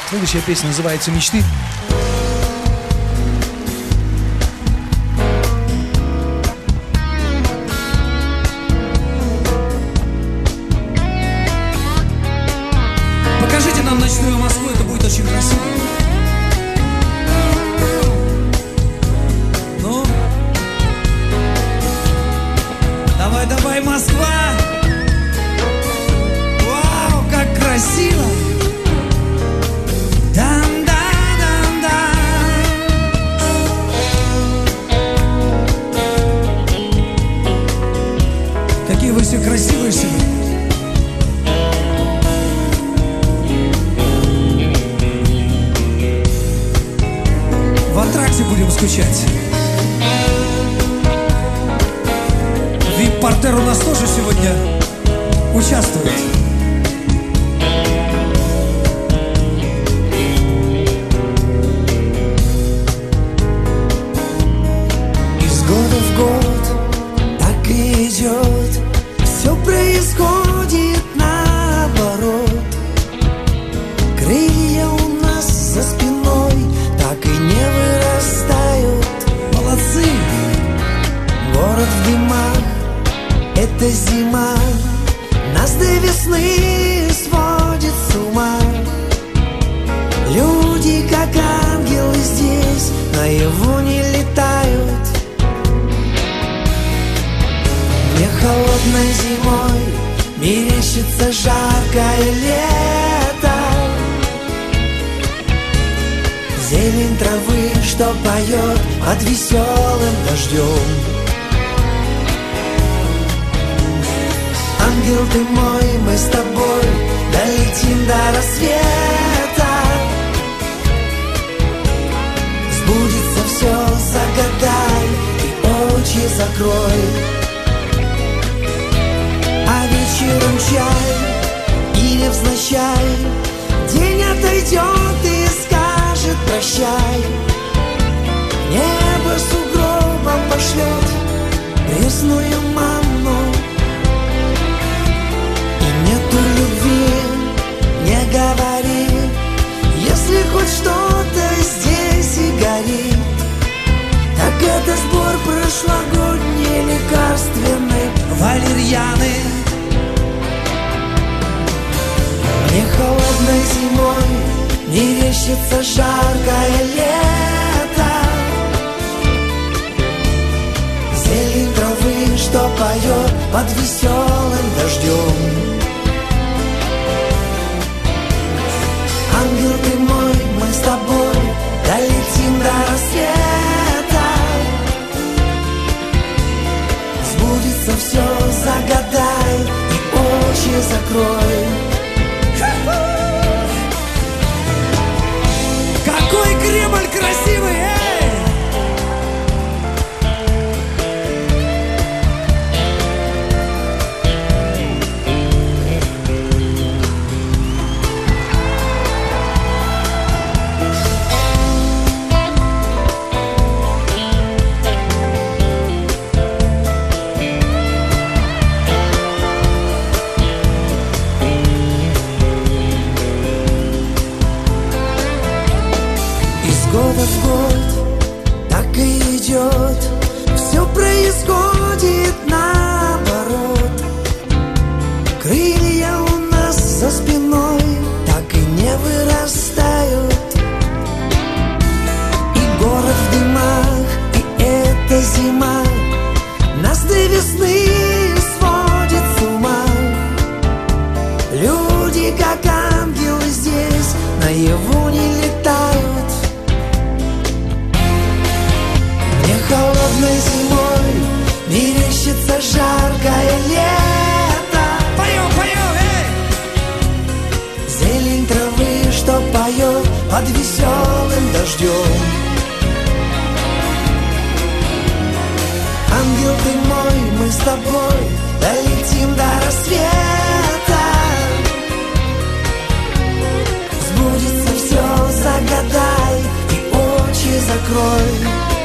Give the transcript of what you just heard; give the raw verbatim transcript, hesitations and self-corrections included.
Следующая песня называется «Мечты». Покажите нам ночную Москву, это будет очень красиво. Ну, давай, давай, Москва! Вау, как красиво! Какие вы все красивые сегодня. В антракте будем скучать. Вип-партнер у нас тоже сегодня участвует. Из года в год так и идет, все происходит наоборот. Крылья у нас за спиной так и не вырастают. Молодцы! Город в дымах, это зима, нас до весны сводит с ума. Люди, как ангелы, здесь наяву не летают. Мне холодной зимой мерещится жаркое лето. Зелень травы, что поет под веселым дождем. Ангел ты мой, мы с тобой долетим до рассвета. Сбудется все, загадай и очи закрой. А вечером чай и невзначай день отойдет и скажет прощай. Небо сугробом пошлет пресную манну. И нету любви, не говори, если хоть что-то здесь и горит, так это сбор прошлогодний лекарственный валерьяны. Мне холодной зимой мерещится жаркое лето. Зелень травы, что поет под веселым дождем. Ангел ты мой, мы с тобой долетим до рассвета. Сбудется все, загадай и очи закрой. Какой Кремль красивый, эй! Года в год так и идет, все происходит наоборот. Крылья у нас за спиной так и не вырастают. И город в дымах, и эта зима нас до весны сводит с ума. Люди, как ангелы, здесь наяву не летают. Холодной зимой мерещится жаркое лето. Поем, поем, эй! Зелень травы, что поет под веселым дождем. Ангел ты мой, мы с тобой долетим до рассвета. Сбудется все, загадай и очи закрой.